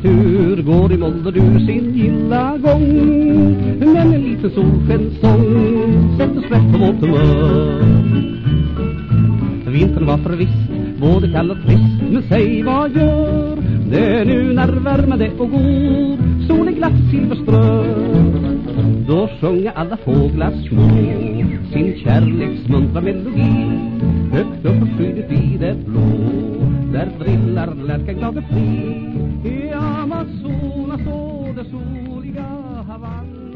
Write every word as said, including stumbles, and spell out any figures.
natur går i molder du sin gilla gång. Men en liten solskenssång sätter svett på vårt humör. Vintern var förvisst, både kall och trist, men säg vad gör det nu när värmen det och går, solen glatt silverströr. Då sjunger alla fåglar små sin kärleksmuntra melodi, högt upp på skyddet i det blå, där drillar lärkan glad och fri. I Amazonas och det soliga Havanna.